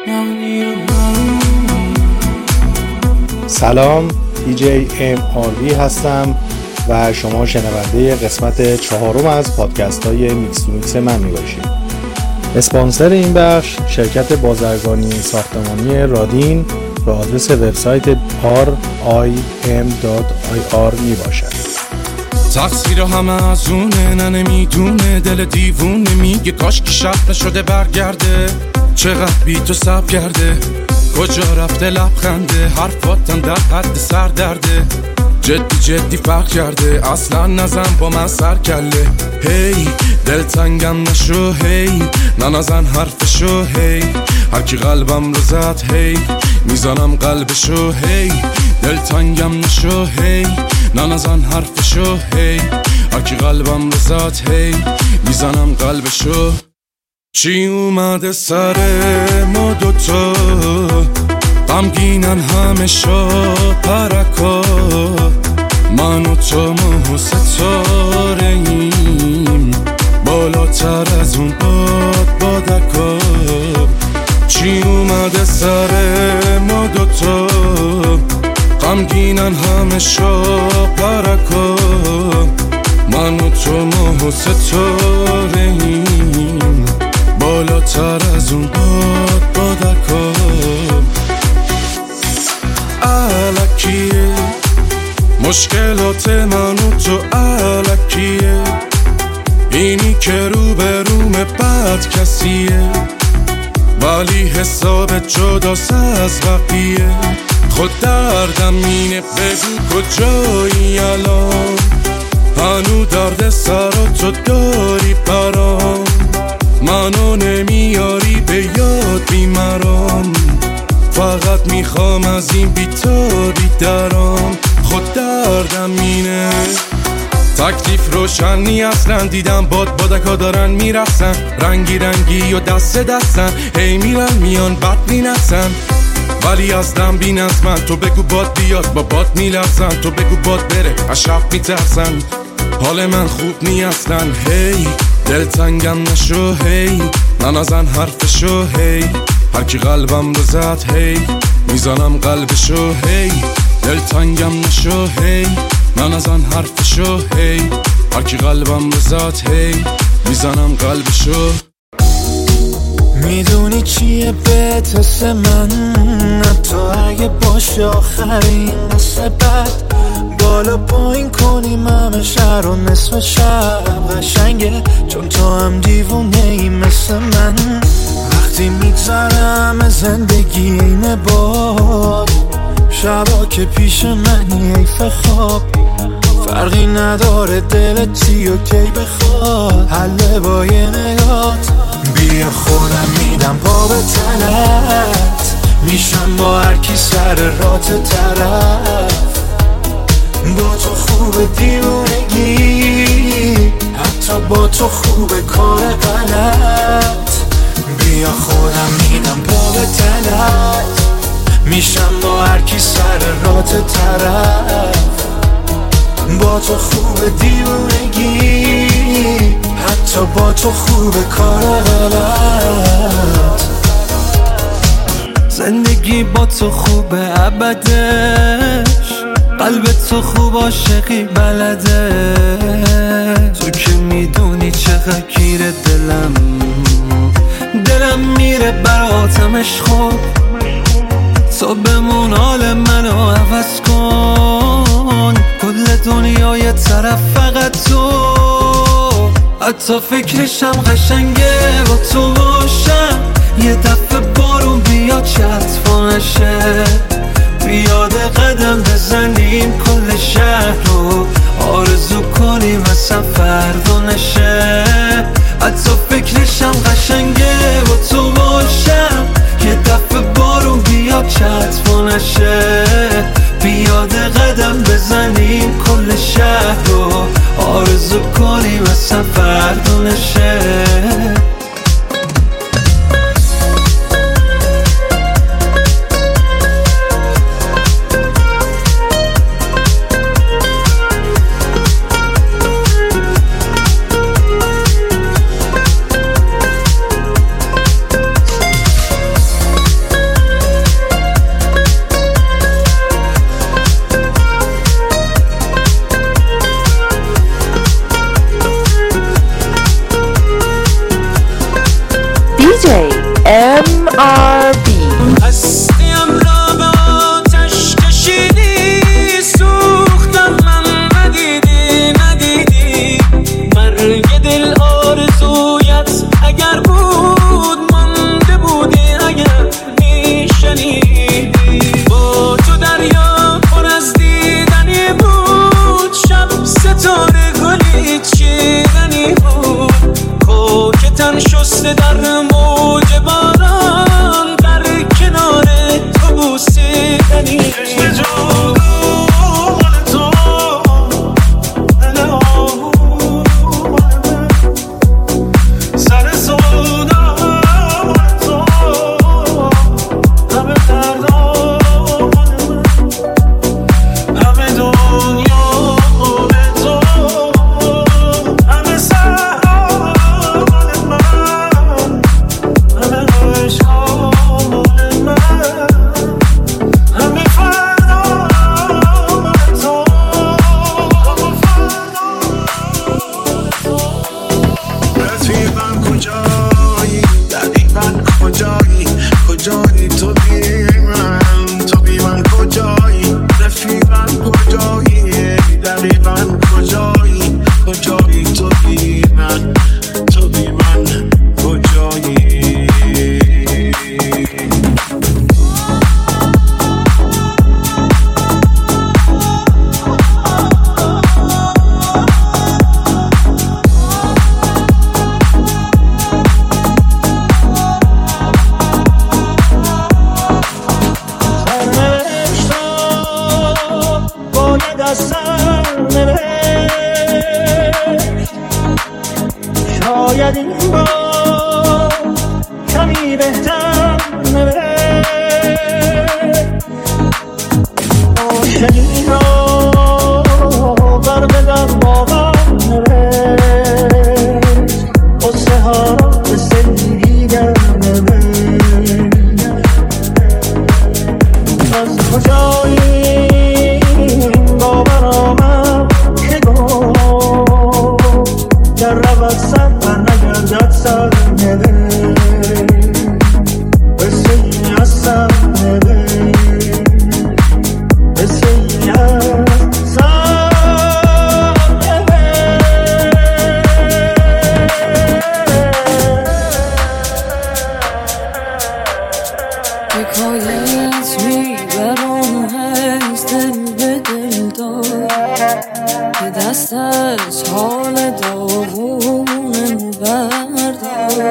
سلام، دی‌جی MRV هستم و شما شنونده قسمت 4 از پادکست های میکس تو میکس من میباشید. اسپانسر این بخش شرکت بازرگانی ساختمانی رادین به آدرس وبسایت rim.ir میباشد. تقصیر همه از اونه، نه نمیدونه، دل دیوونه میگه کاش که شب نشده برگرده. چقدر بی تو سب کرده، کجا رفته لبخنده، حرفاتم در حد سر درده. جدی فرق کرده، اصلا نزن با من سر کله. هی دل تنگم نشو، هی نزن حرفشو، هی هر کی قلبم رو زد، هی میزنم قلبشو. هی دل تنگم نشو، هی نزن حرفشو، هی هر کی قلبم رو زد، هی میزنم قلبشو. چی اومده سر ما دوتا، غمگینن همه پرکا، من و تو ماه ستاره ایم، بالاتر از اون بادکا. چی اومده سر ما دوتا، غمگینن همه پرکا، من و تو ماه ستاره ایم، بالاتر از اون بادکا. الکیه مشکلات من و تو، الکیه اینی که رو به روم بد کسیه، ولی حساب جداست از بقیه. خود دردم اینه، بگو کجایی الان، هنو درد سراتو داری برام، منو نمیاری به یاد بیمرام، فقط میخوام از این بیتابی درام. خود دردم اینه، تکلیف روشنی اصلا، دیدم بادکا دارن میرسن، رنگی و دستن، هی میرن میان بد مینسن، ولی از دم بین از من. تو بگو باد بیاد با باد میلرزن، تو بگو باد بره از شب میترسن، حال من خوب نی اصلا. هی دل تنگم نشو، هی نزن حرفشو، هی هر کی قلبم رو زد، هی میزنم قلبشو. هی دل تنگم نشو، هی نزن حرفشو، هی هر کی قلبم رو زد، هی میزنم قلبشو. میدونی چیه بهت من، حتی اگه باشه آخرین قصه بد، بالا پایین کنیم همه شهر و نصف شب قشنگه، چون تو هم دیوونه ای مثل من. وقتی میگذرم زندگی اینه باد، شبا که پیش منی حیف خواب، فرقی نداره دلتی و کی بخواد، حله با یه نگات. بیا خودم میدم پا به تنت، میشم با هر کی سر رات طرف، با تو خوب دیوونگی، حتی با تو خوب کار غلط. بیا خودم میدم پا به تنت، میشم با هر کی سر رات طرف، با تو خوب دیوونگی، حتی با تو خوب کار غلط. زندگی با تو خوبه ابدش، قلب تو خوب عاشقی بلده، تو که میدونی چقدر گیره دلم میره براتمش. خوب تو بمون حال منو عوض کن، کل دنیا یه طرف فقط تو، حتی فکرشم قشنگه با تو باشم. یه دفعه بارون بیاد چطفانشه، بیاد قدم بزنیم کل شهر رو، آرزو کنیم اصلا فردا نشه. حتی فکرشم قشنگه با تو باشم، یه دفعه بارون بیاد چطفانشه، بیاد قدم بزنیم کل شهر رو، آرزو کنیم اصلا فردا نشه. DJ MRB. هستیم را به آتش کشیدی، سوختم من ندیدی مرگ دل آرزویت اگر بود مانده بودی، اگر میشنیدی با تو دریا پر از دیدنی بود، شب ستاره گلی چیدنی بود، خاک تن شسته در موج باران، در کنار تو بوسیدنی شاید این بار کمی بهتر عاشقی را بر بدن باور قصه ها را به سنگیگر از کجایی این باور آمد که گفت در رود سر و نگردد سر نده بسه این از سر نده بسه این از سر نده حکایت میبرم از دل به دل دار که دست از حال داغونم بردار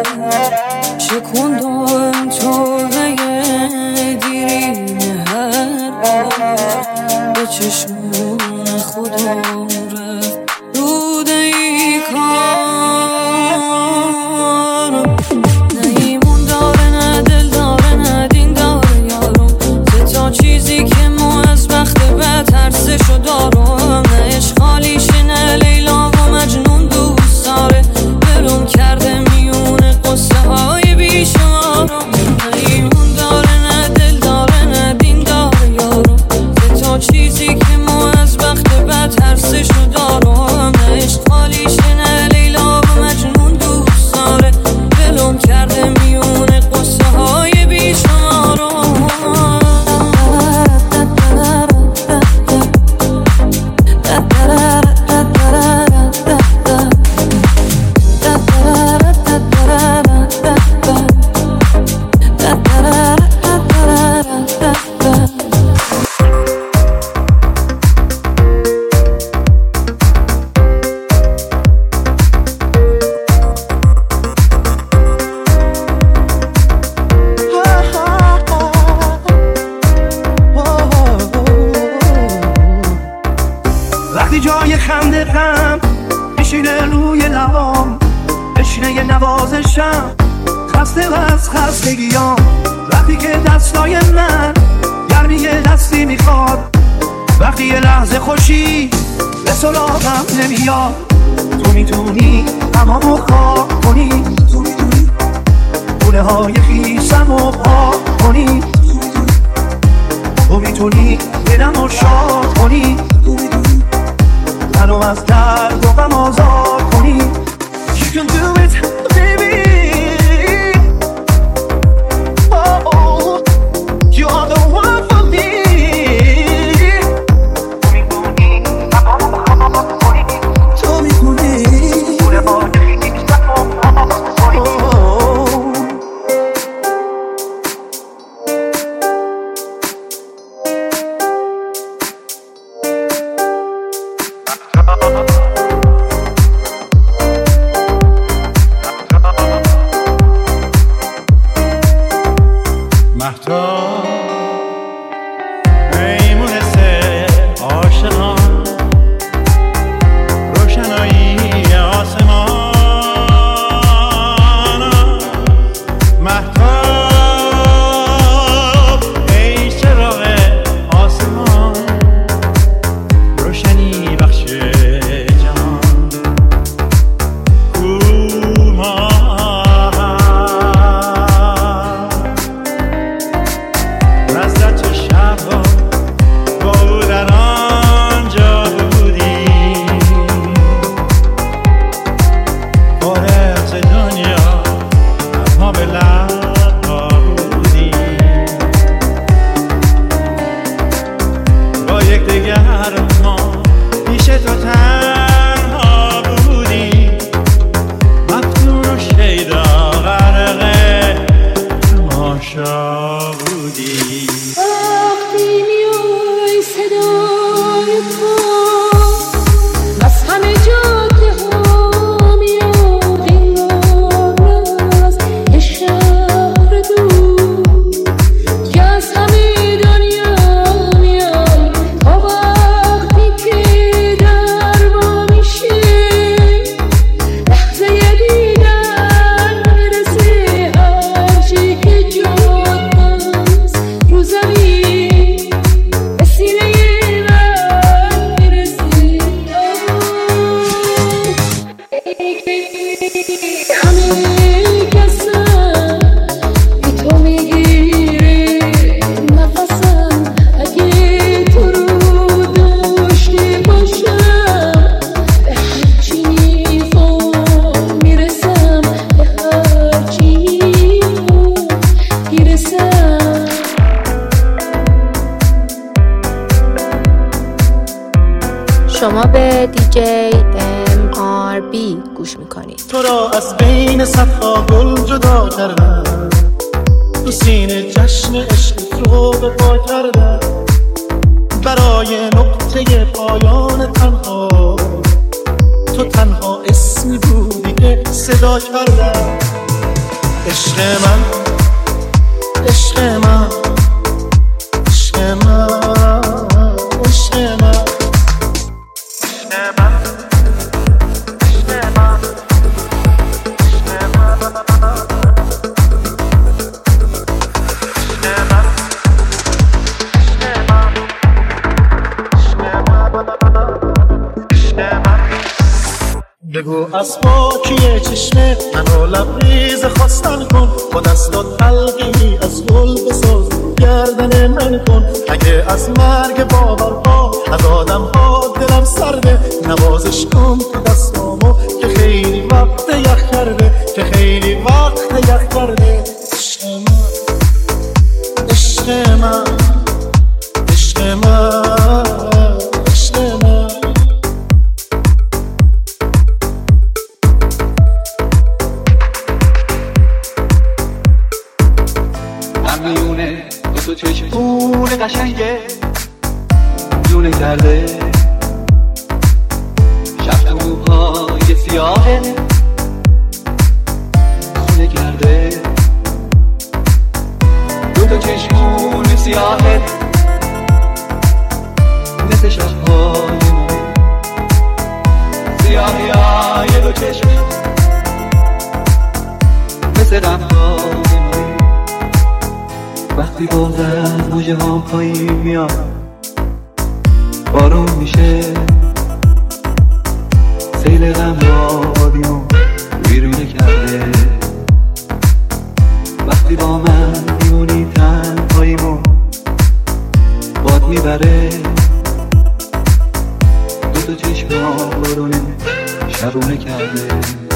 شکندم توبه دیرین هر بار به چشمون خودم رفت روده ای کار نیمون داره نه دل داره نه دین داره یارم تا چیزی که مو از بخت بد ترسشو دارم نه اشغالیشه نه لیلا و مجنون دوست داره بلوم کرده میونه قصه های بیشمارم نیمون داره نه دل داره نه دین داره یارم تا چیزی که مو از بخت بد ترسشو دارم نه اشغالیشه نه لیلا و مجنون دوست داره بلوم کرده میونه قصه های بیشمارم وقتی جای خنده غم بشینه روی لبام بشینه یه نوازشم خسته و از خستگیام وقتی که دستای من گرمی یه دستی میخواد وقتی یه لحظه خوشی به سراغم نمیاد تو میتونی تمامو خواب کنی خونه های خیسمو پاک کنی تو میتونی دلمو شاد کنی منو از درد و غم آزاد کنی You can do it baby شما به دیجی MRB گوش میکنید. تو را از بین صدها گل جدا کردم، تو سینه جشن عشق رو به پا کردم، برای نقطه پایان تنها تو تنها اسمی بودی که صدا کردم. عشق من، عشق من، عشق من، عشق من، بگو از پاکی چشمه منو لبریز خواستن کن، با دستات حلقی از گل بساز گردن من کن. اگه از مرگ باورها از آدم ها دلم سرده، نوازش کن تو دستامو که خیلی وقت یخ کرده، که خیلی وقت یخ کرده. عشق من، عشق من، عشق من، میونه تو چشمون قشنگه جونه کرده، شب تو موهای سیاهه خونه کرده، دو چشمون سیاهه مثل شبهای ما، سیاهی های دو چشم مثل غمهای ما. وقتی باز از موجه ها پایین میاد بارون میشه، سیل غم آبیمو ویرونه کرده. وقتی با من میمونی تنهاییمو باد میبره، دو چشم بارونه شبونه کرده.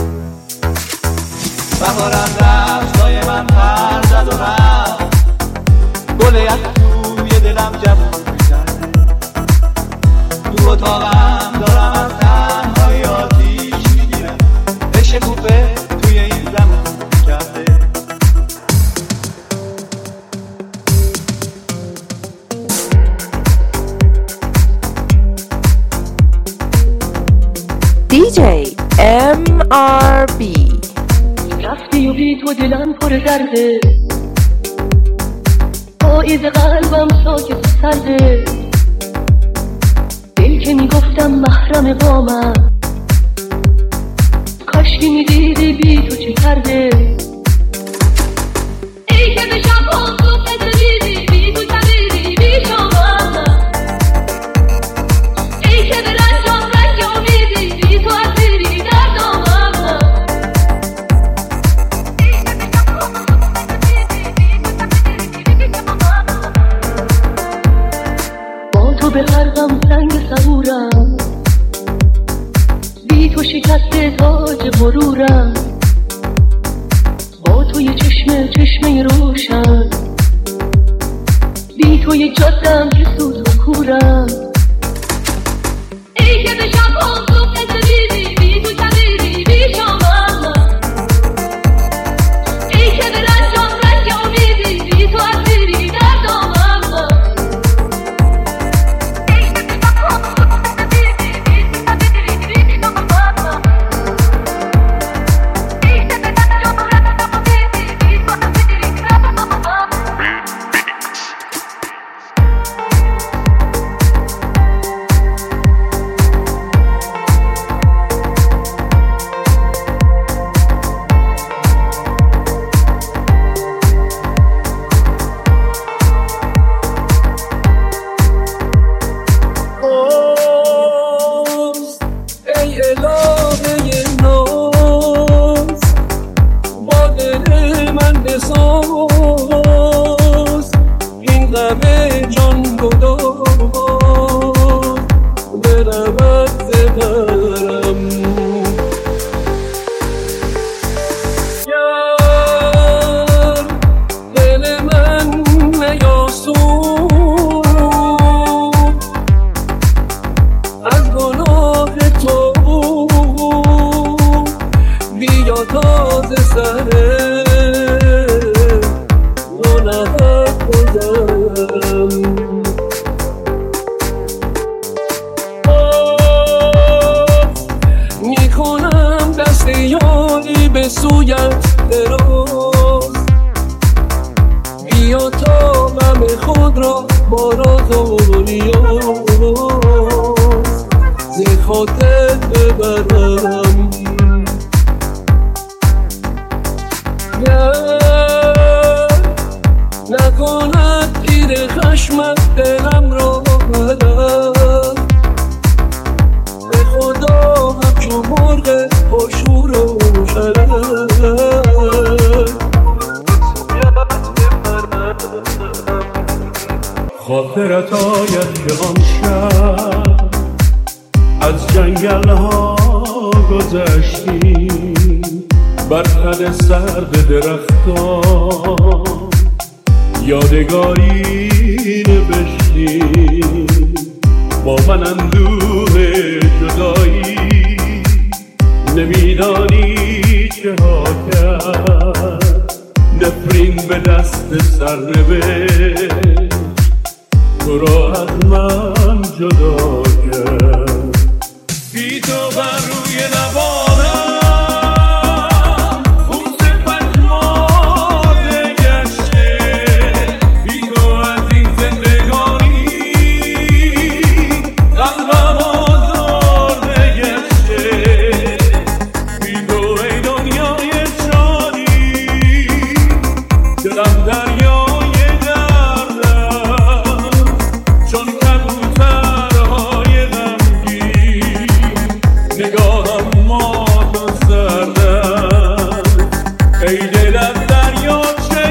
بهارم دستای من پر زد و رفت، گل یک توی دلم جوون کرده، تو اتاقم دارم از تنهایی آتیش میگیرم، عشق کوفه توی این زمان کرده. دیجی MRB. رفتی و بی تو دلم پر درده، پاییز قلبم ساکت و سرده، دل که میگفتم محرم با من، کاشکی میدیدی بی تو چی کرده. ای که به شب ها تو پدریدی بی تو کبیدی بی شما، ای که به رنجام رنگ امیدی بی تو اسیری در دامم، تو به غرقم سنگ صبورم، بی تو شکست تاج غرورم، با تو یه چشمه روشن، بی تو یه جادم که سوز و کورم. ای که به شب ها تو پدریدی بی تو کبیدی بی شما، ای که به رنجام رنگ امیدی بی تو اسیری در دامم. سره ناراحت بودم میکنم دست یاری به سویت دراز بیا تا غم خود را با راز و ریاض ز خاطر ببرم نکند تیر خشمت دلم را بدم به خدا همچون مرغ پرشور و شرم خاطرت آید که آن شب از جنگل ها گذشتی بر تن سرد درختان یادگاری نوشتی با من اندوه جدایی نمیدانی چه ها کرد نفرین به دست سرنوشت تو را از من جدا کرد بی تو بر روی لبانم خونس پشماده گشته بی تو از این زندگانی قلبم آزرده گشته بی تو ای دنیای شادی دلم دریای دردم چون کبوترهای غمگین نگاهم مات و سردم ای دل از دریاچه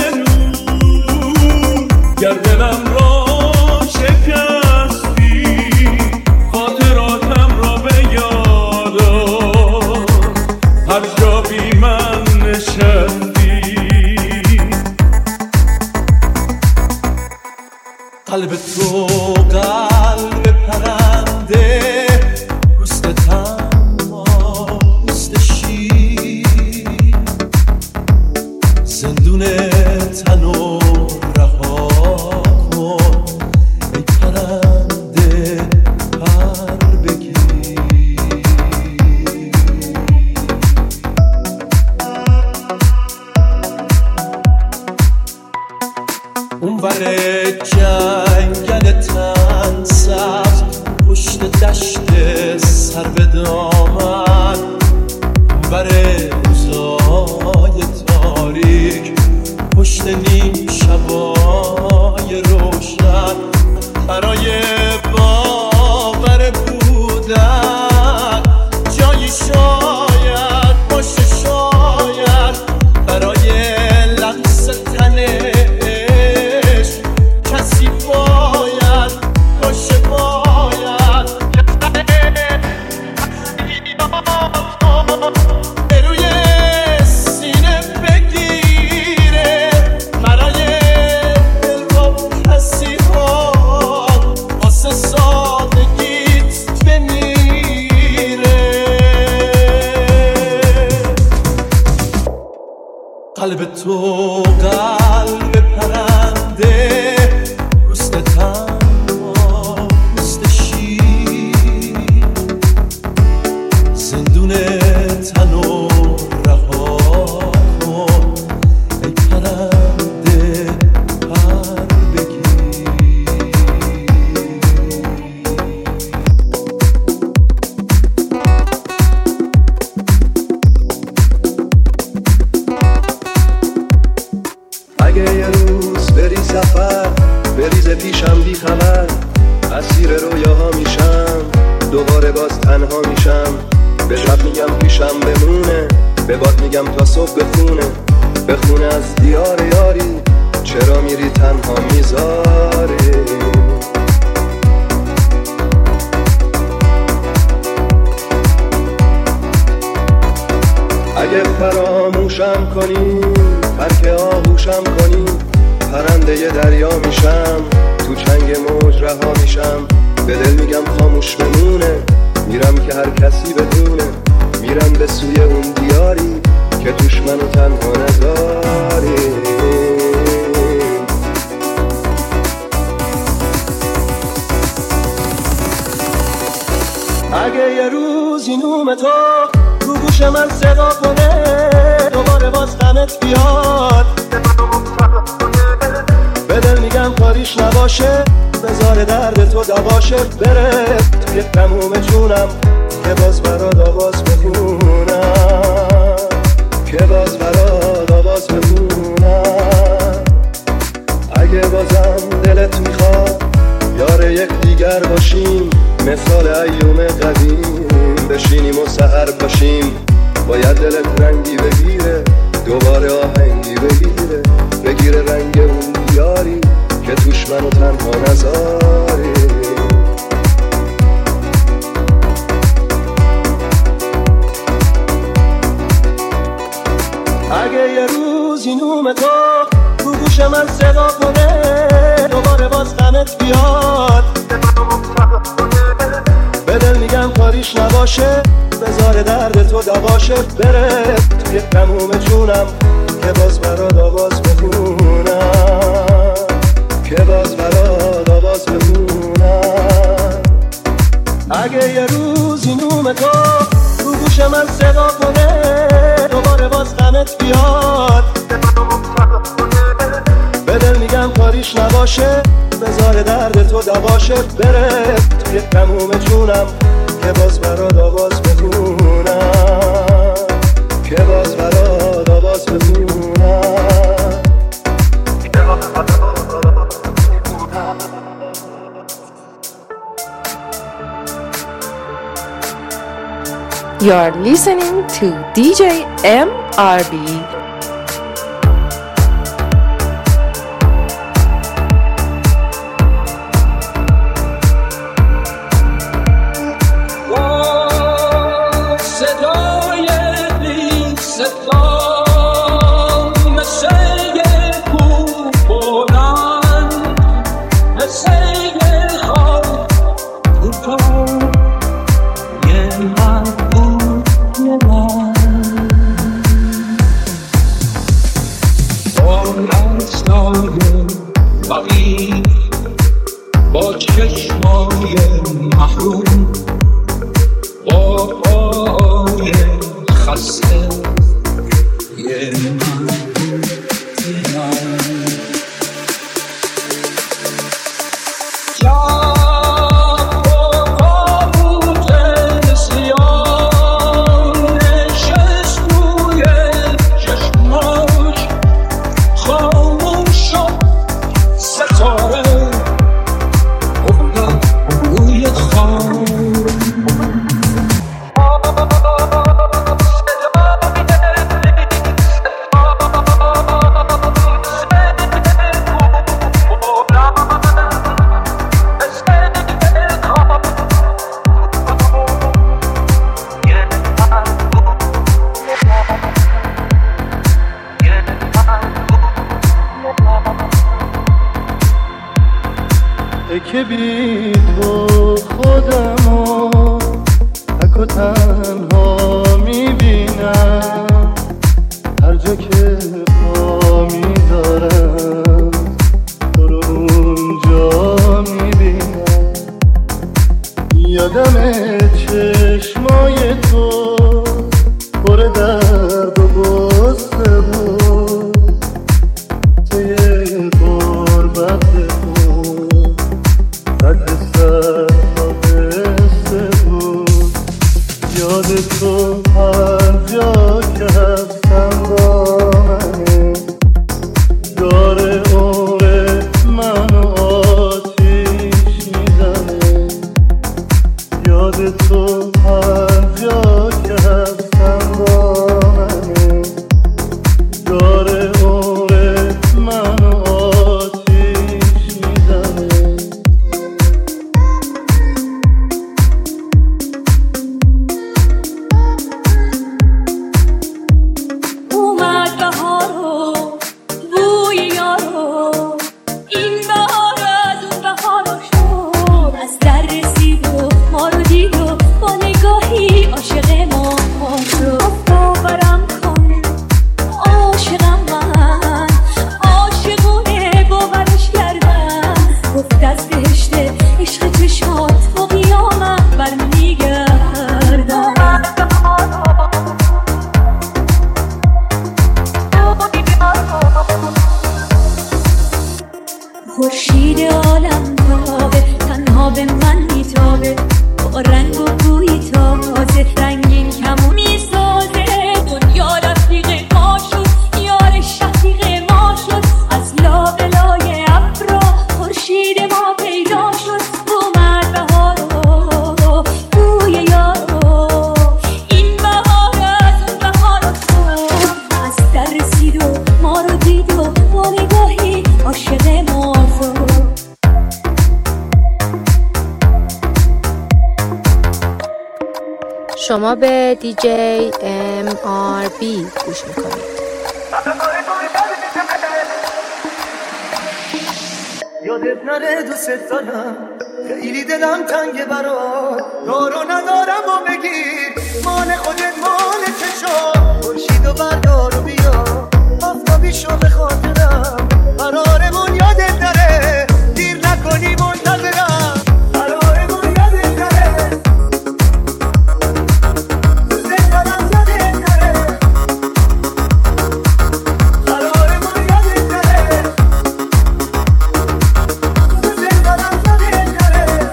نور گر دلم را شکستی خاطراتم را به یاد آر هر جا بی من نشستی قلب تو قلب پرنده پوست تنها پوست شیر زندون تنو رها کن ای پرنده پر بگیر اون ور جنگل تن سبز پشت دشت سر به دامن اون ور روزای تاریک پشت نیم شبای روشن برای باور بودن جایی شاید باشه شاید برای لمس تنش کسی باید باشه باید روی سینه بگیره برای دل رو کسی ها واسه سادگیت بمیره قلب تو قلب پرنده پوست تنها پوست شیر زندون تنو رها کن ای پرنده پر بگیر اگه یه روز بری سفر بریزه پیشم بی خبر اسیر رویاها میشم دوباره باز تنها میشم به شب میگم پیشم بمونه به باد میگم تا صبح بخونه از دیار یاری چرا میری تنها میذاری اگه فراموشم کنی ترک آغوشم کنی پرنده ی دریا میشم تو چنگ موج رها میشم به دل میگم خاموش بمونه میرم که هر کسی بدونه میرم به سوی اون دیاری که توش منو تنها نذاری. اگه یه روز این نوم تو رو گوش من صدا کنه، دوباره باز غمت بیاد، به دل میگم کاریش نباشه، بذار درد تو دواشه، بره توی تموم جونم که باز برات آواز بخونم، که باز برات آواز بخونم. اگه بازم دلت میخواد یار یک دیگر باشیم، مثال ایوم قدیم بشینیم و سحر باشیم، باید دلت رنگی بگیره، دوباره آهنگی بگیره رنگ اون دیاری که توش منو تنها نذاری. اگه یه روز این نوم تو رو گوش من صدا کنه، دوباره باز غمت بیاد، به دل میگم کاریش نباشه، بذار درد تو دواشه، بره توی تموم جونم که باز برات آواز بخونم، که باز برات آواز بخونم. اگه یه روز این نوم تو رو گوش من صدا کنه، دوباره باز غمت بیاد، به دل میگم کاریش نباشه، بذار درد تو دواشه، بره توی تموم جونم که باز برات آواز بخونم، که باز برات آواز بخونم. You're listening to DJ MRB. با چشمای محروم، با پای خسته یه که بی تو خودمو تک و تنها میبینم، هر جا که پا میذارم تو رو اونجا میبینم. یادم چشمای تو پر درد و غصه بود، توی غربت یاد تو هر جا که هستم با منه، داره عمر منو آتیش میزنه. یاد تو هر جا که هستم با منه، داره عمر منو آتیش میزنه. باورم کن شما به دیجی MRB گوش میکنید. یادت نره دوست دارم، خیلی دلم تنگه برات، دارو ندارم و بگیر مال خودت مال چشم، خورشید و بردار و بیا آفتابی شو به خاطرم، قرارمون یادت نره دیر نکنی منتظرم، قرارمون یادت نره دوست دارم یادت نره، قرارمون یادت نره دوست دارم یادت نره،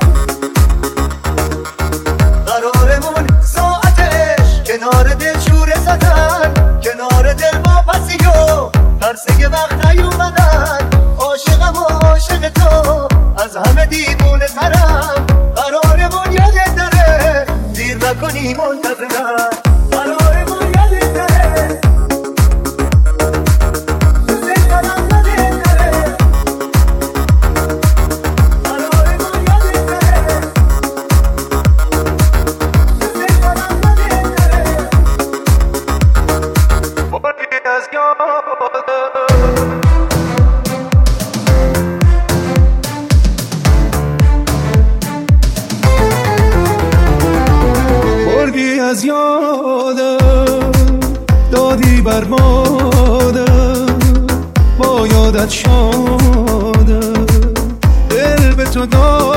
قرارمون ساعتش کنار دل شوره زدن، کنار دل با پسیو ترسه وقت نیومدن، عاشقم و عاشق تو از همه دیوونه ترم، قرارمون یادت نره دیر نکنی منتظرم، قرارمون یادت نره دوست دارم یادت نره، قرارمون یادت نره دوست دارم یادت نره، بردی از بردی از یادم دادی بر مادم، با یادت شادم دل به تو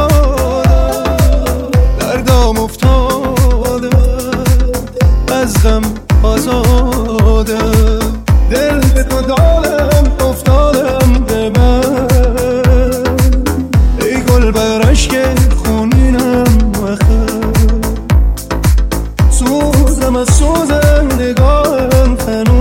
دادم، دردام افتادم از غم آزادم، دل به تو دادم افتادم به من، ای گل بر عشق خونینم و خم، سوزم از سوزندگان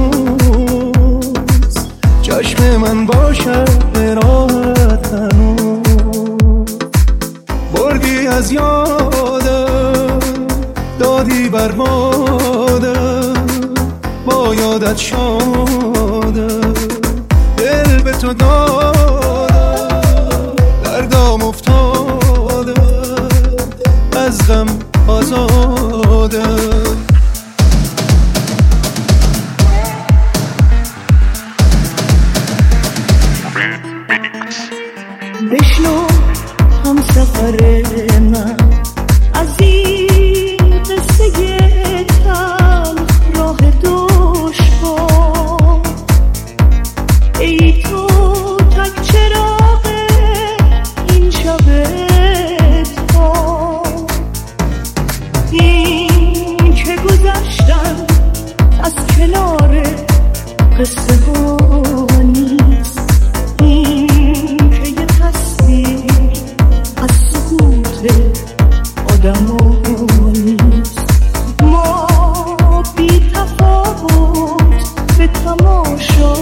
هنوز، چشم من باشد به راحت هنوز، بردی از یادم دادی بر مادم، با یادت شادم دل به تو دادم، دردام افتادم از غم آزادم، بشنو هم سفر من از این قصه تلخ راه دشوار، ای تو تک چراغ این شب تار، این که گذشتن از کنار قصه ها نیست، این که یه تصویر از سکوت آدم ها نیست، ما بی تفاوت به تماشا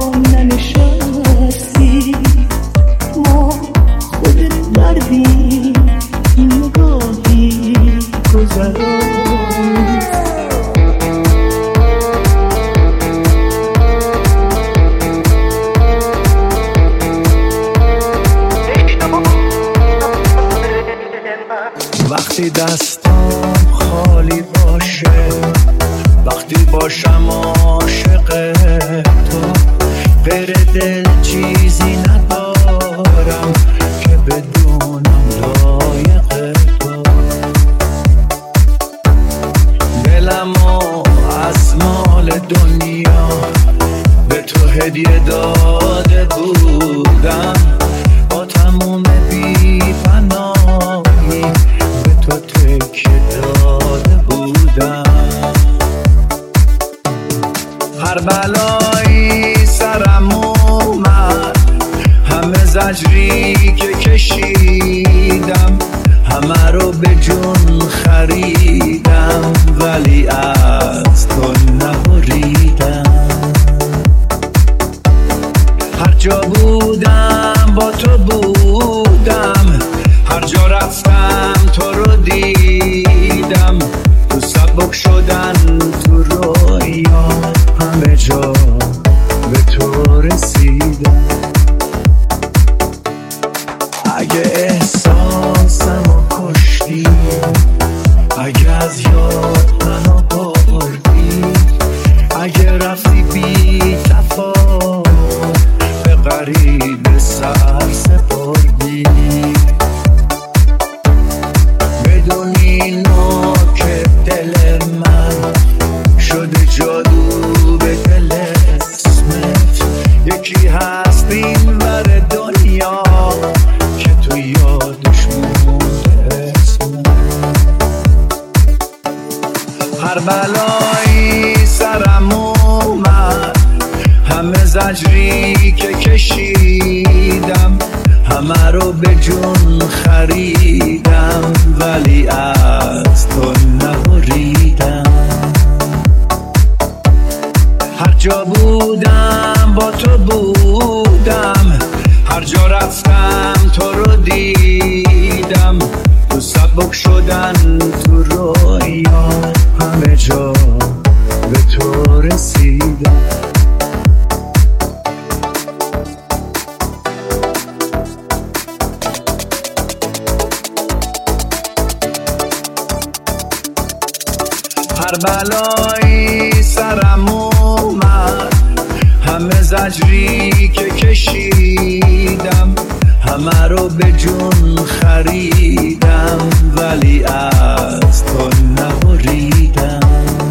ننشستیم، ما خود دردیم این نگاهی گذراست، وقتی دستم خالی باشه، وقتی باشم عاشق تو، غیر دل چیزی ندارم که بدونم لایق تو، دلمو از مال دنیا به تو هدیه داده بودم، با تموم بی پناهی به تو تکیه داده بودم، هر بلایی سرم اومد، همه زجری که کشیدم، همه رو به جون خریدم، ولی از تو نبریدم، هر جا بودم با تو بودم، هر جا رفتم تو رو دیدم، تو سبک شدن تو رویا همه جا به تو رسیدم، اگه احساسمو کشتی، اگه از یاد منو بلایی سرم اومد، همه زجری که کشیدم همه رو به جون خریدم، ولی از تو نبریدم. هر جا بودم با تو بودم، هر جا رفتم تو رو دیدم، تو سبک شدن تو رویا همه جا به تو رسیدم. هر بلایی سرم اومد، همه زجری که کشیدم همه رو به جون خریدم، ولی از تو نبریدم.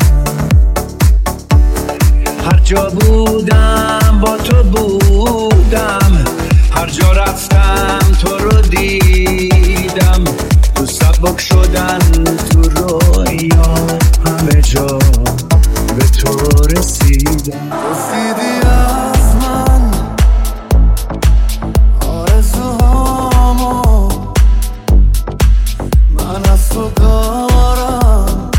هر جا بودم با تو بودم، هر جا رفتم تو رو دیدم، تو سبک شدن تو رویا همه جا به تو رسیدم. رسیدی از من آرزوهامو، من از تو دارم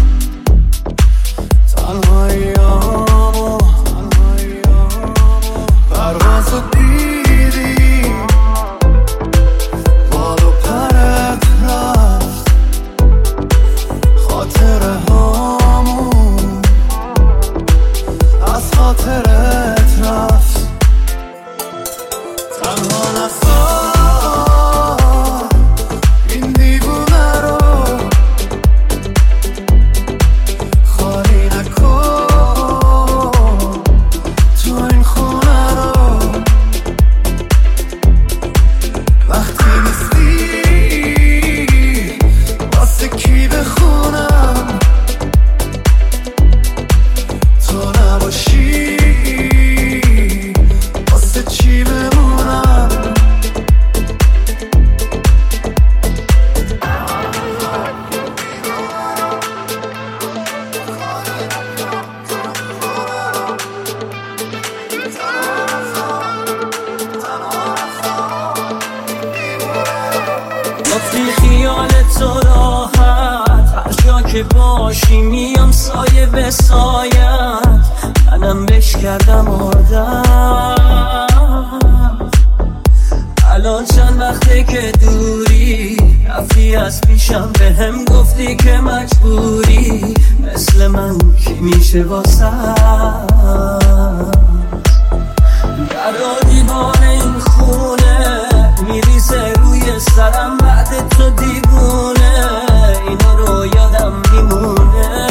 تنهاییامو، پروازو دیدی بال و پرت رفت، خاطره هامون از خاطرت رفت. تنها نسار این دیوونه رو، خالی نکن تو این خونه رو، وقتی نیستی واسه کی بخونم، تو نباشی واسه چی بمونم. گفتی خیال تو راحت، هر جا که باشی میام سایه به سایت، منم بش کردم آدم. الان چند وقته که دوری، رفتی از پیشم به هم گفتی که مجبوری، مثل من که میشه واسم. در دیوار این خونه میریزه روی سرم بعد تو دیوونه، اینا رو یادم میمونه.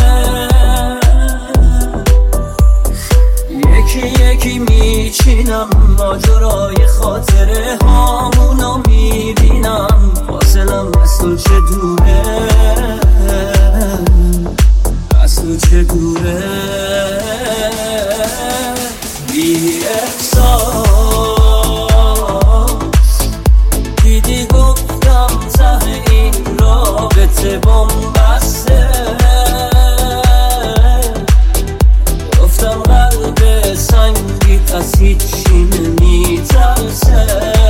یکی یکی میچینم ماجرای خاطره هامونو میبینم، فاصلم از تو چه دوره، از تو چه دوره. بی احساس دیدی گفتم ته این رابطه بمبسته، گفتم قلب سنگی از هیچی نمیترسه.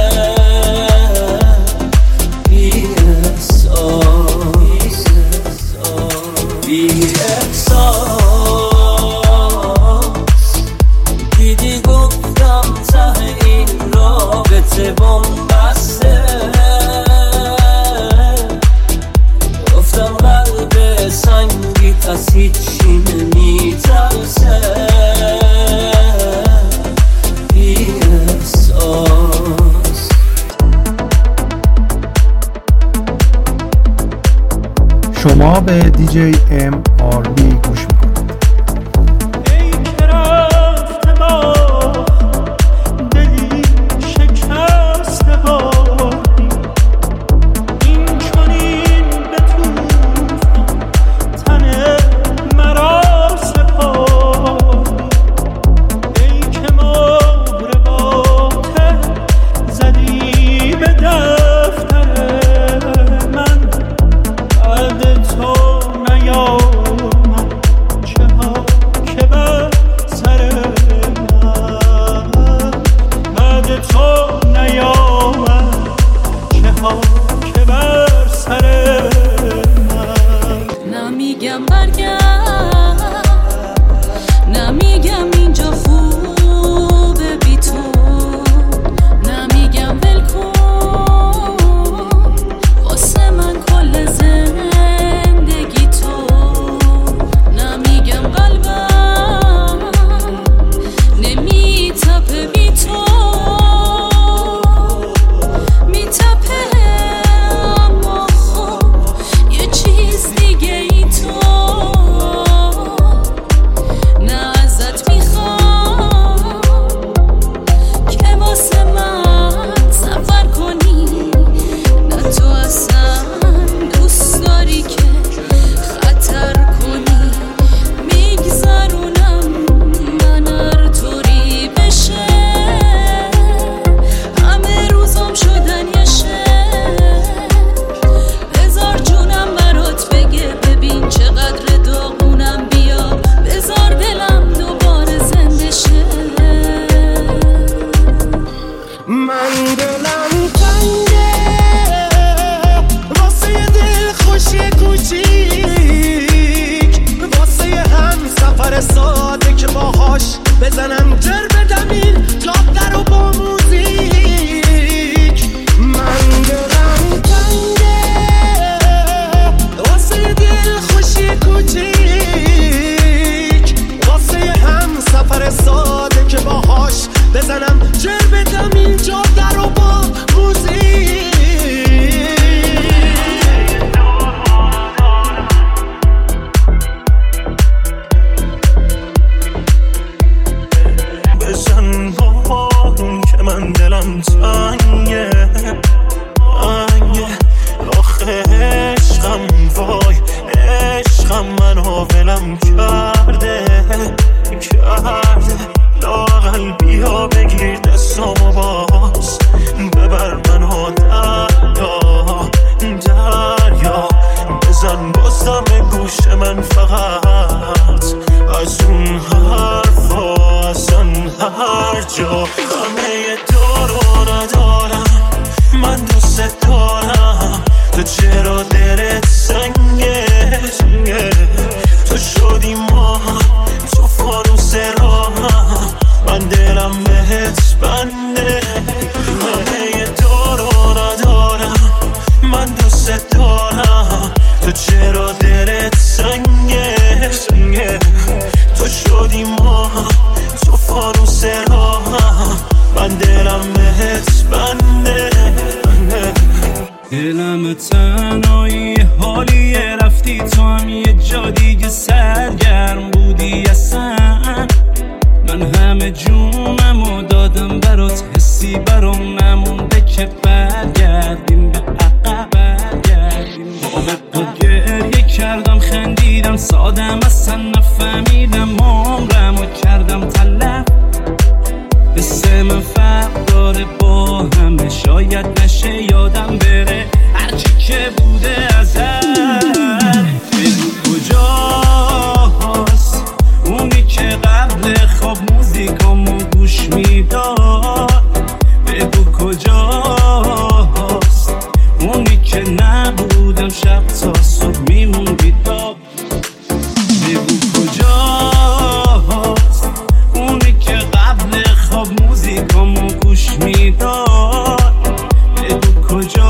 بی احساس بی احساس دیدی گفتم ته این رابطه بمبسته، گفتم قلب سنگی از هیچی نمیترسه. بی احساس. شما به دیجی MRB گوش میکنید. تو نیامد بزنم جر بدم این جاده رو با موزیک. من دلم تنگه واسه دل خوشی کوچیک، واسه هم سفر ساده که باهاش بزنم جر بدم این جاده رو با موزیک. بزن بارون که من دلم تنگه آخه عشقم وای عشقم منو ولم کرده لااقل بیا بگیر دستامو باز ببر منو دریا بزن بازدم گوش من فقط از اون حرفا از اون هر جا. همه دارو ندارم من دوست دارم تو چرا دلت سنگه تو شدی ما تو فانوس راهم من دلم بهت بنده. همه دارو ندارم من دوست دارم تو چرا دلت سنگه تو شدی ما تو فانوس راهم من دلم بهت بنده. دلم تنهایی حالیه رفتی تو هم یه جا دیگه سرگرم بودی اصلا من همه جونمو دادم برات حسی برام نمونده که برگردیم به عقب با گریه کردم خندیدم سادم اصلا نفهمیدم عمرمو کردم تلف قصه من فرق داره با همه شاید نشه یادم بره هرچی که بوده ازم. بگو کجاست اونی که قبل خواب موزیکامو گوش میداد، بگو کجاست اونی که نبودم شب تا صبح میمون بیدار، بگو کجاست اونی که قبل خواب موزیکامو گوش میداد، بگو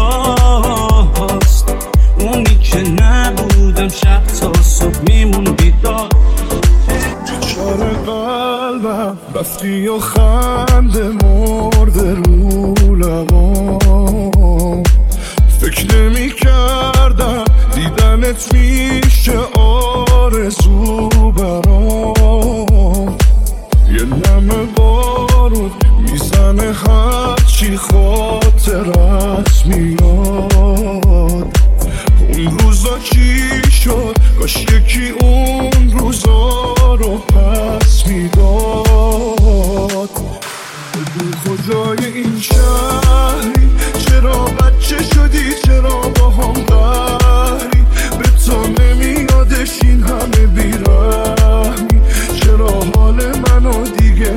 کجاست اونی که نبودم شب تا صبح میمون بیدار. بیچاره قلبم رفتی و خنده مرده رو لبام، فکر نمی کردم دیدنت میشه آرزو برام. یه نم بارون میزنه هرچی خاطرت میاد، اون روزا چی شد کاش یکی اون روزا رو پس میداد. بگو کجای این شهری چرا بچه شدی چرا با هم قهری به تو نمیادش این همه بیرحمی چرا حال منو دیگه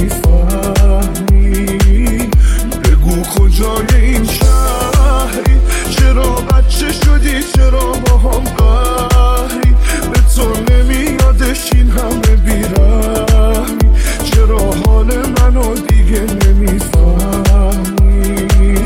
نمیفهمی. بگو کجای این شهری چرا بچه شدی چرا با هم قهری به تو نمیادش این همه بیرحمی چرا حال منو دیگه نمیفهمی.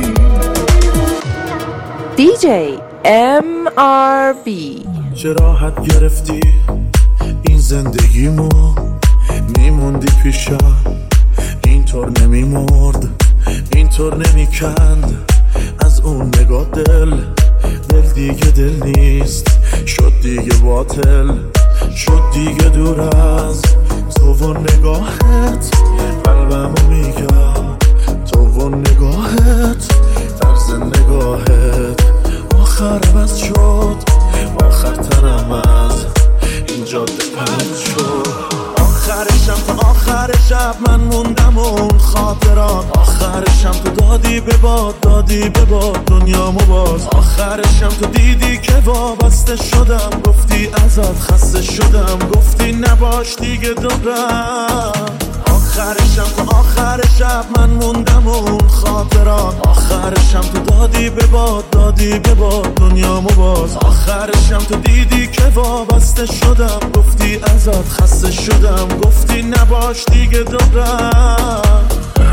DJ MRB چه راحت گرفتی این زندگیمو میموندی پیشم اینطور نمیمرد اینطور نمیکند از اون نگاه دل دیگه دل نیست شد دیگه باطل شد دیگه دور از تو و نگاهت قلبمو میگم تو و نگاهت طرز نگاهت آخر عوض شد آخر تنم از این جاده پرد شد. آخرشم تا آخر شب من موندم و اون خاطرات آخرشم تو دادی به باد دنیامو باز آخرشم تو دیدی که وابسته شدم گفتی ازت خسته شدم گفتی نباش دیگه دورم آخرشم تو آخر شب من موندم اون خاطرات، آخرشم تو دادی به باد دنیامو باز، آخرشم تو دیدی که وابسته شدم، گفتی ازت خسته شدم، گفتی نباش دیگه دورم.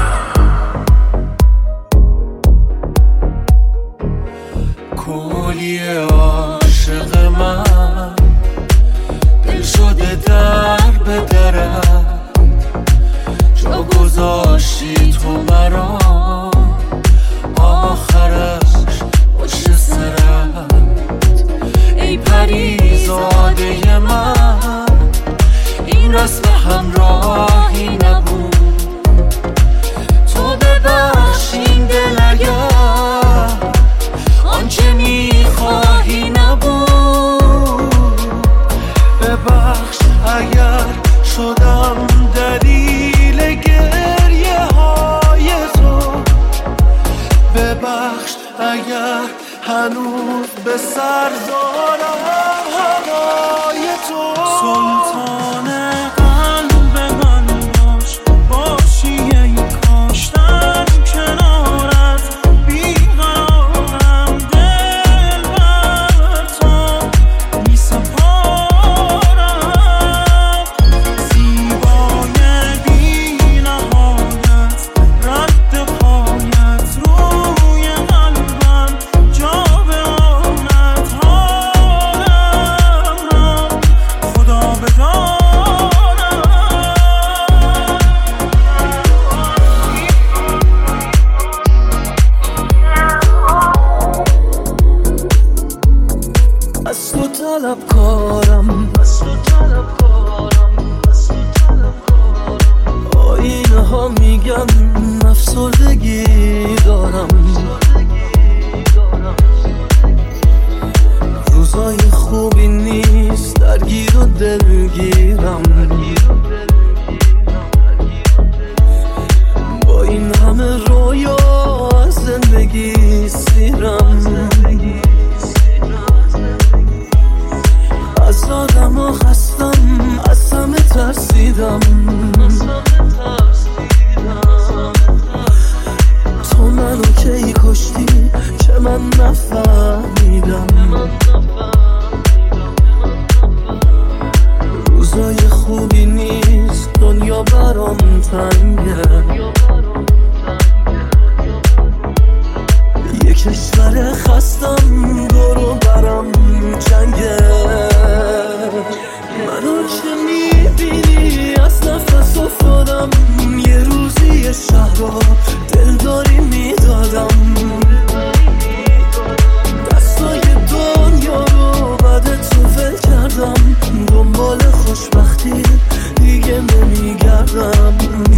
کولی عاشق من دل شده در به درم، جا گذاشتی تو مرا آخرش پشت سرت. ای پریزاده من این رسم همراهی نبود، تو ببخش این دل اگر آنچه میخواهی نبود، ببخش اگر شدم دلیل گریه های تو، ببخش اگر هنوز به سر دارم هوای تو. سلطان قلب من باش، باشی ای کاشتن کنارت، بیقرارم دل بر تو می سپارم، زیبای بی نهایت رد پایت روی قلبم، جا به آمد حالم را خدا بدارم. از تو طلبکارم، آینه ها میگن افسردگی دارم، روزای خوبی نیست درگیر و دلگیرم، با این همه رویا از زندگی سیرم، از آدم ها خستم، از همه ترسیدم، تو منو کی کشتی که من نفهمیدم، روزای خوبی نیست دنیا برام تنگه، یه کشور خستم دورو برام جنگه، منو که میبینی از نفس افتادم، یه روزی شهر رو دلداری میدادم، دستای دنیا رو بعد تو ول کردم، دنبال خوشبختی دیگه نمیگردم.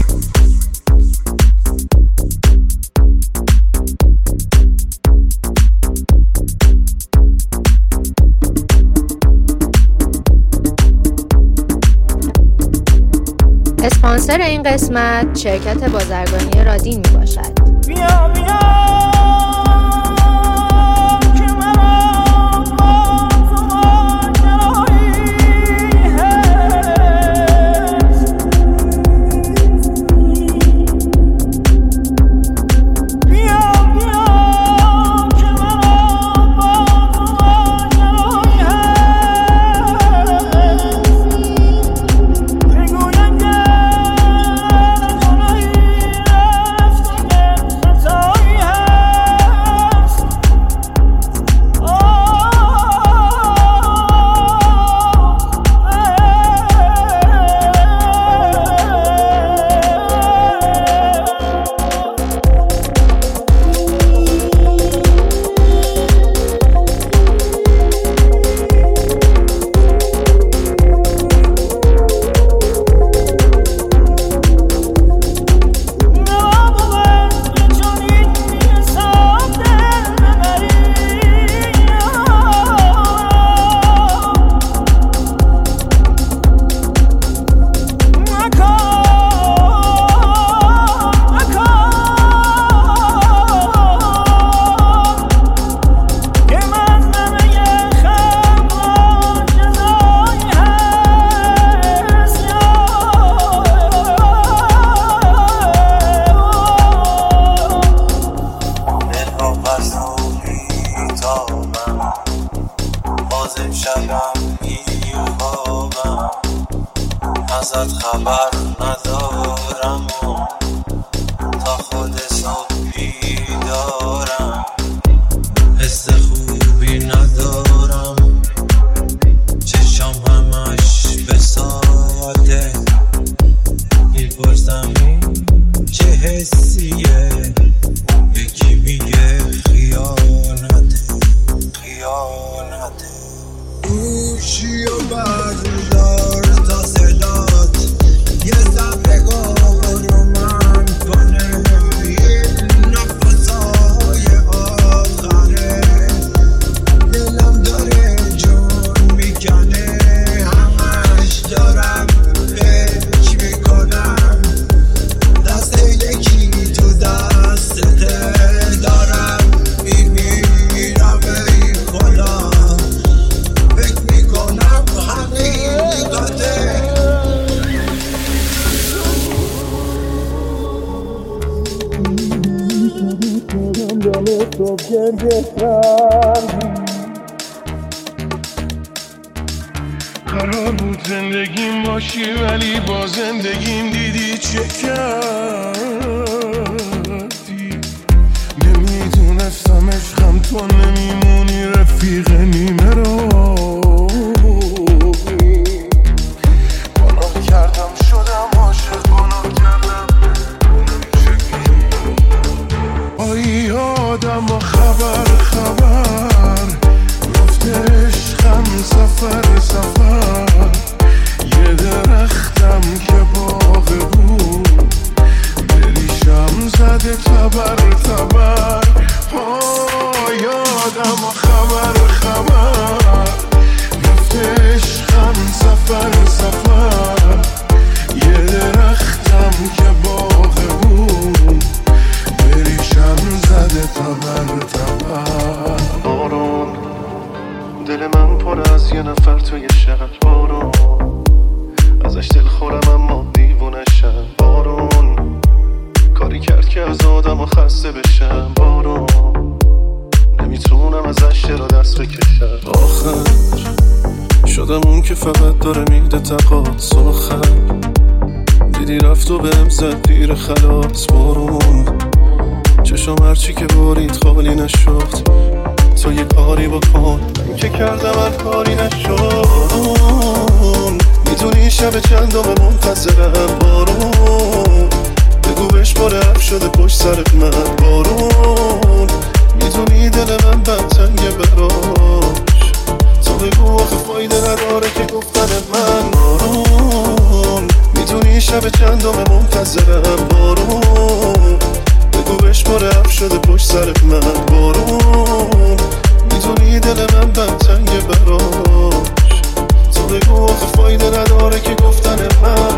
اسپانسر این قسمت شرکت بازرگانی رادین می باشد. بیا ازت خبر ندارم و تا خود صبح بیدارم حس خوبی ندارم چشم همش به ساده میپرسم این چه حسیه یکی میگه خیانته گوشی و بردار تا صدات یه صبرگاه رو من کنه این نفسای آخره دلم داره جون میکنه همش دارم فکر میکنم دست یکی تو دستته دارم میمیرم ای خدا فکر میکنم حقیقته قرار بود زندگیم باشی ولی با زندگیم دیدی چه کردی نمیدونستم عشقم تو نمیمونی رفیق نیمه رو گناه کردم شدم عاشق گناه کردم آی آدم و خبر گفته عشقم سفر یه درختم که باغ بود دلیشم زده تبر یادم و خبر گفته عشقم سفر یه درختم که باغ بود دلیشم زده تبر بارون دل من پر از یه نفر توی شهر بارون ازش دل خورم اما دیوونشم بارون کاری کرد که از آدم خسته بشم بارون نمیتونم ازش چرا دست بکشم آخر شدم اون که فقط داره میده تقاض آخر دیدی رفت و بهم زد دیر خلاص بارون چشم هرچی که بارید خالی نشد تو یه کاری بکن من که کردم هر کاری نشد میدونی شب چندم منتظرم بارون بگو بهش باره شده پشت سرت من بارون میدونی دل من بدتنگه براش تو بگو آخه فایده نداره که گفتن من بارون میدونی شب چندم منتظرم بارون بگو بهش باره شده پشت سرت من بارون میدونی دل من بدتنگه براش تو بگو آخه فایده نداره که گفتن من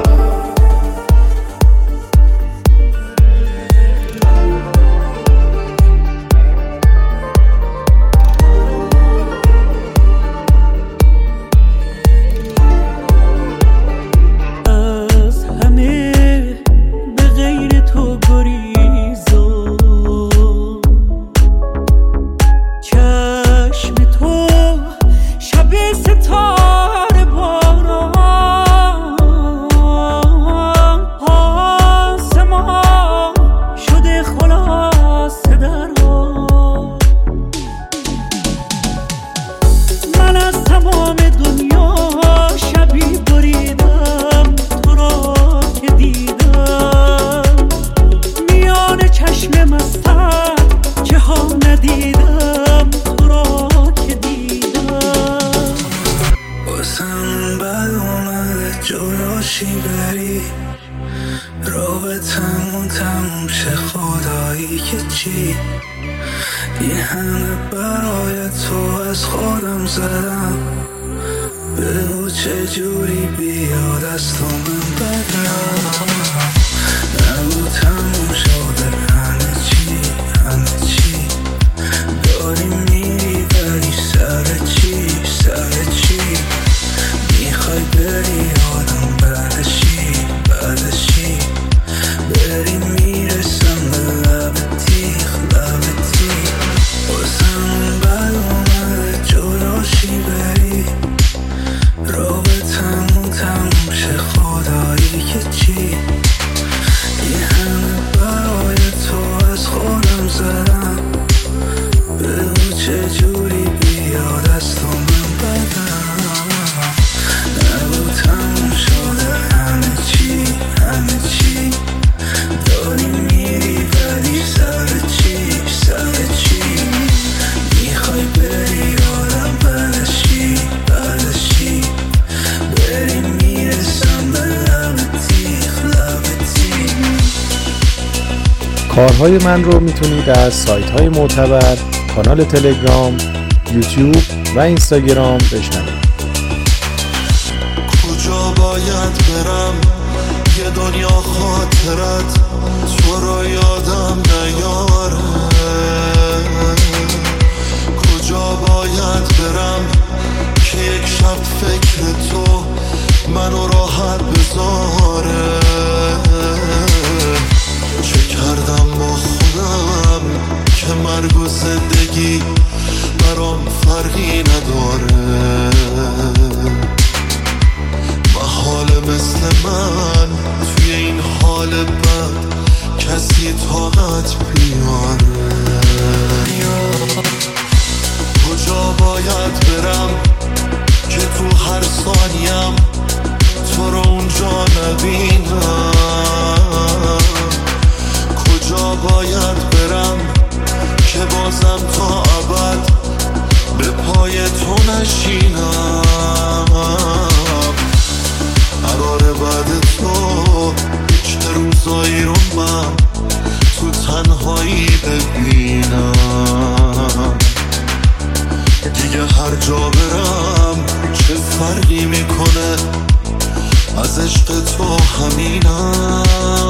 رابطمون تموم شه خدایی کارهای من رو میتونید از سایت های معتبر، کانال تلگرام، یوتیوب و اینستاگرام بشنوید. کجا باید برم یه دنیا خاطرت تو رو یادم نیاره، کجا باید برم که یک شب فکر تو منو راحت بذاره، چه کردم با خودم که مرگ و زندگی برام فرقی نداره، محاله مثل من توی این حال بد کسی طاقت بیاره. کجا باید برم که تو هر ثانیم تو رو اونجا نبینم، کجا باید برم که بازم تا ابد به پای تو نشینم، قراره بعد تو چه روزایی رو من تو تنهایی ببینم، دیگه هر جا برم چه فرقی میکنه از عشق تو همینم.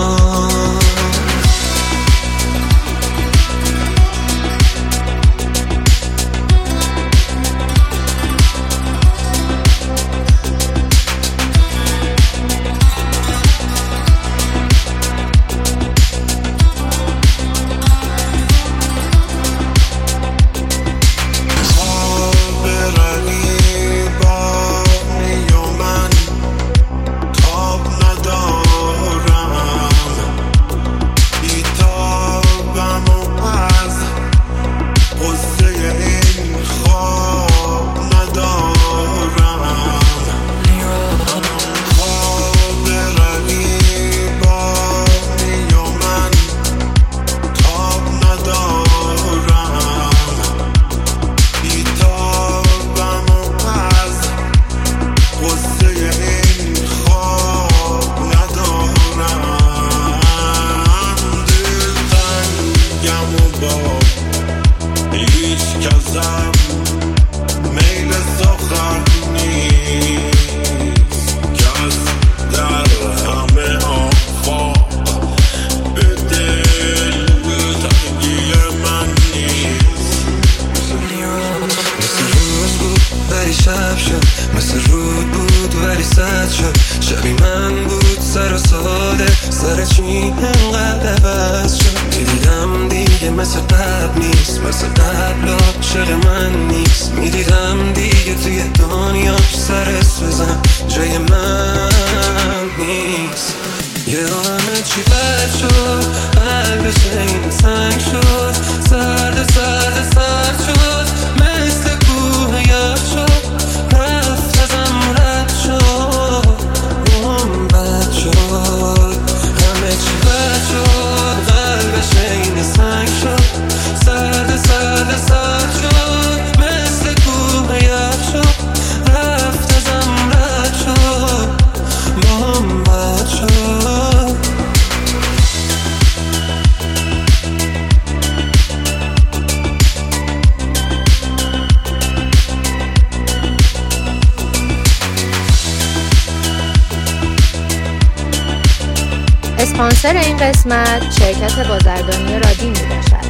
اسپانسر این قسمت شرکت بازرگانی رادین می باشد.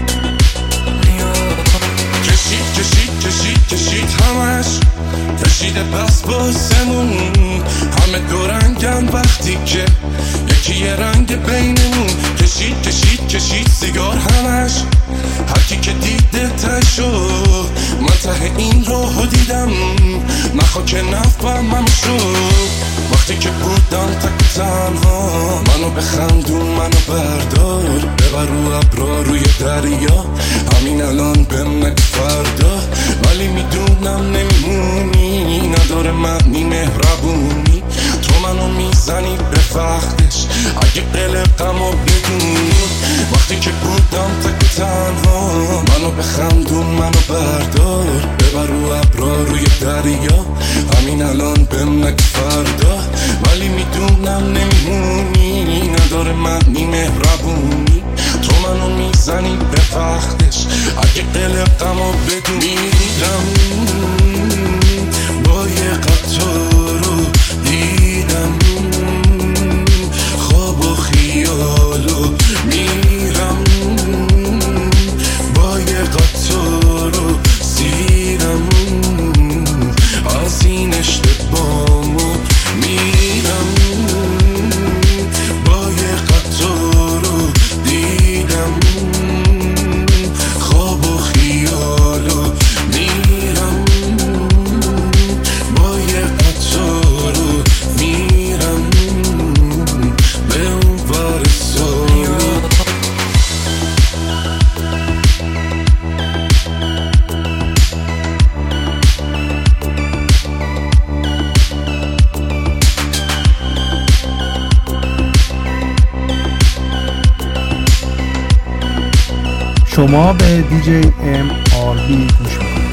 کشید همش کشیده پس باسمون، همه دو رنگن وقتی که یکی یه رنگ بینمون، کشید سیگار همش هرکی که دیده تشو، من ته این راهو دیدم من خاک نفهمم شد، وقتی که بودم تک تنها منو بخندون منو بردار، ببر رو ابرا روی دریا، همین الان بمک فردا، ولی میدونم نمیمونی، نداره معنی مهربونی، تو منو میزنی به وقتش اگه قلقمو بدونی، وقتی که بودم تک تنها منو بخندون منو بردار، ببر رو ابرا روی دریا، همین الان بمک فردا، ولی میدونم نمیمونی، نداره معنی مهربونی، تو منو بزنی به وقتش. اگه قلقمو بگو میرم با یه قطار رو دیدم خواب و خیالو میرم با یه قطار رو سیرم از این اشتباهمو میرم با یه قطار رو دیدم خواب و خیالو میرم با یه قطار رو میرم به اون ور سالو. شما به دیجی MRB گوش میکنید.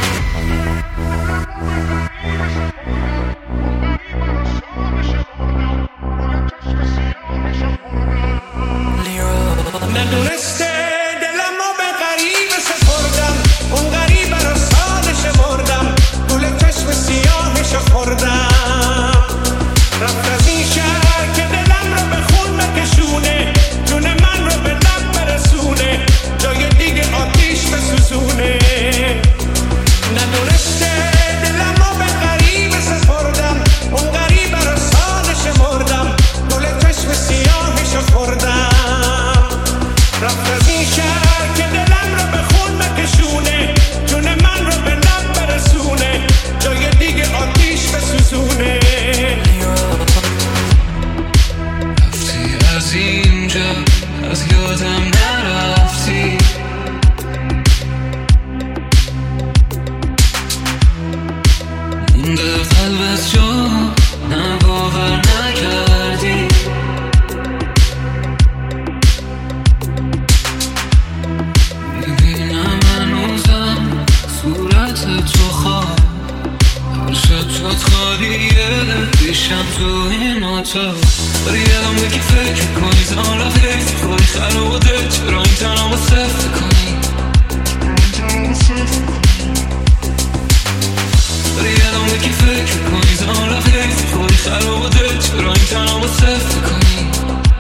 ندونسته دلمو به غریب سپردم، اون غریب رو سالش مردم، گل چشم سیاهشو خوردم. رفت از این شهر که دلم رو به خون بکشونه، جون من رو به لب برسونه، جای دیگه آتیش بسوزونه. ندونسته دلمو به غریب سپردم، اون غریب رو سالش مردم، گل چشم سیاهشو خوردم. رفت از این شهر که دلم رو به خون بکشونه، جون من رو به لب برسونه، جای دیگه آتیش بسوزونه. رفتی از اینجا از یادم نرفتی، مونده قلبت جا نه باور نکردی. میبینم هنوزم صورت تو خواب، هر شب جات خالیه پیشم تو این اتاق. داری یادم بگی فکر کنی زمان رفت خواهی خلوده، چرا این تنها با صفت کنی. داری یادم بگی فکر کنی زمان رفت خواهی خلوده، چرا این تنها با صفت کنی.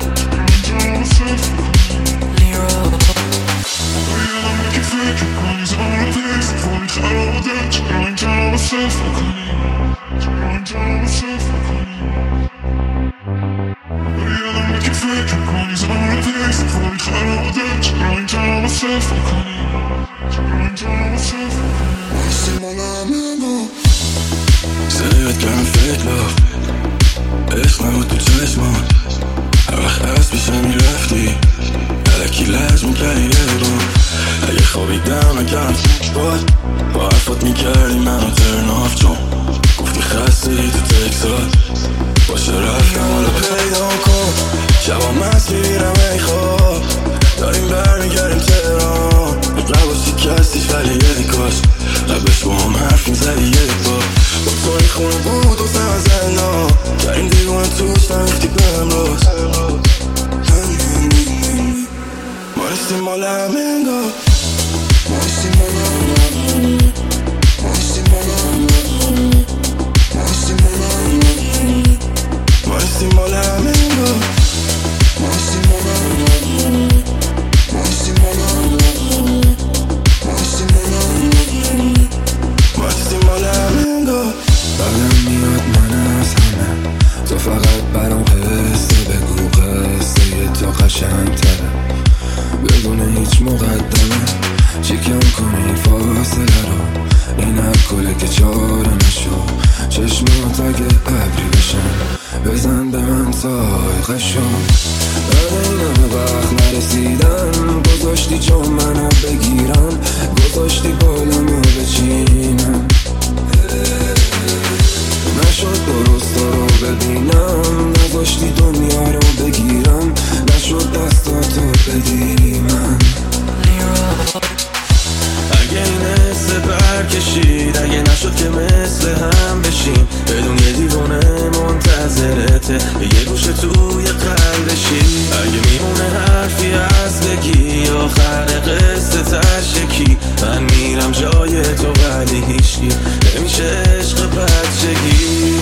سریعت کردم فکر لاف عشق نبود تو چشمات، هر وقت از پیشم میرفتی الکی لج میکردی یه بار. اگه خوابیدم نکردم باد با حرفات میکردی منو ترناف، چون گفتی خسته ای تو تکسات باشه رفتم. حالا پیدا کن شبا مست میبینم ای خواب، داریم برمیگردیم تهران. نباشی کسیش ولی یه دیکاش قبلش با هم حرف میزدی یه بار. با تو این خونه بود و سم زندان کردیم دیوان توش نمیختی بهم راست. ما نیستیم مال همینگاه، ما نیستیم مال همینگاه، ما نیستیم مال همینگاه، ما نیستیم مال همینگاه، ما نیستیم مال همینگاه، ما نیستیم مال همینگاه، ما نیستیم مال همینگاه، ما نیستیم مال همینگاه، ما نیستیم مال همینگاه. برم میاد من از همه تو فقط برام قصه بگو، قصه تو قشنگ‌تره بدون هیچ مقدمه. چیکم کنی فاصله رو این الکله که چاره نشو، چشمات اگه ابری بشن بزن به من سایقشو. بعد این همه وقت نرسیدم گذاشتی چون منو بگیرم، گذاشتی بالمو بچینم، نشد درست رو ببینم، نذاشتی دنیا رو بگیرم، نشد دستاتو بگیری من. اگه این حس برکشید اگه نشد که مثل هم بشیم، بدون یه دیوانه منتظرته یه گوشه توی قلبشی. اگه میمونه حرفی از آخر قصه تشکی من میرم جای تو ولی هیچکی نمیشه عشق بچگی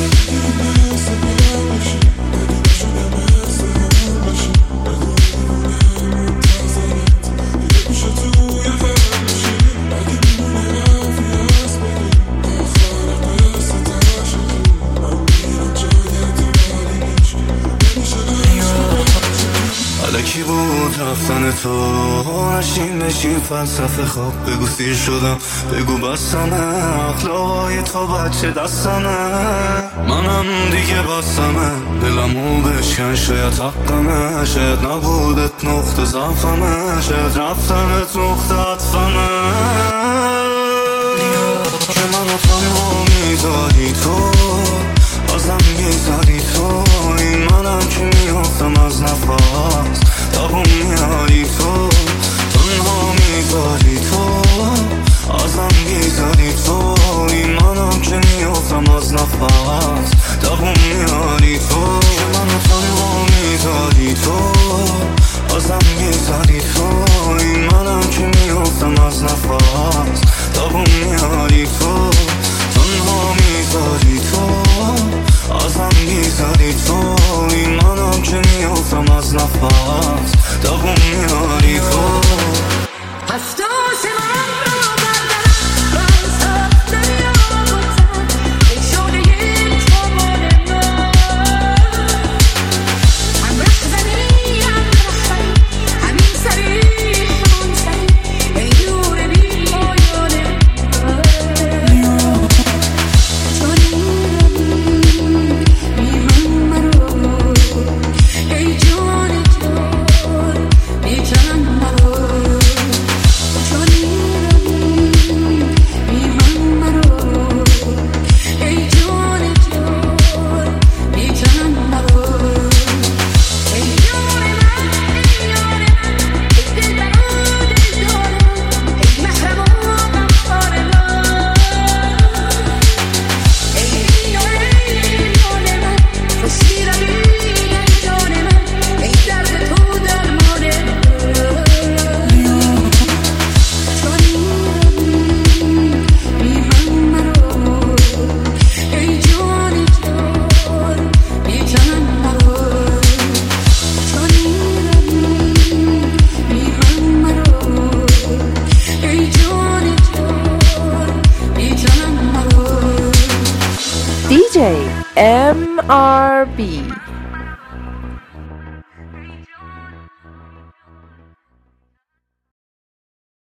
کی بود رفتن تو نشین فلسفه خواب بگو سیر شدم بگو بستمه اخلاقای تو بچه دستمه منم دیگه بستمه دلمو بشکن شاید حقمه شاید نبودت نقطه ضعفمه شاید رفتنت نقطه عطفمه که منو تنها میذاری تو بازم میذاری تو این منم که میافتم از نفس تابون میاری تو تنها میذاری تو ازم میذاری تو این منم که میافتم از نفس تابون میاری تو که منو تنها میذاری تو ازم میذاری تو این منم که میافتم از نفس تابون میاری تو تنها میذاری تو ازم میذاری تو این منم که میافتم از نفس داغون میاری تو هفتاش من رو بردارم بازها دریا بودم ای شده تو مال من هم رخزنی همین سری همون سری ای دور بی مایانه DJ MRB